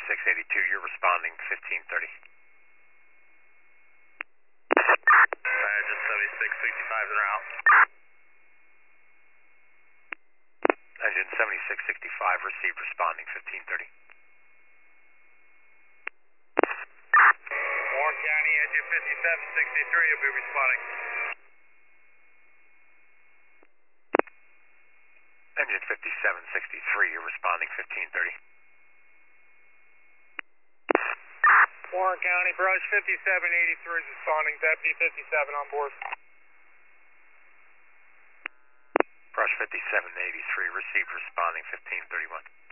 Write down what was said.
7682, you're responding 1530. Engine 7665 en route. Engine 7665 received, responding 1530. Warren County, engine 5763 will be responding. Engine 5763, you're responding 1530. Warren County, Brush 5783 is responding, Deputy 57 on board. Brush 5783, received, responding 1531.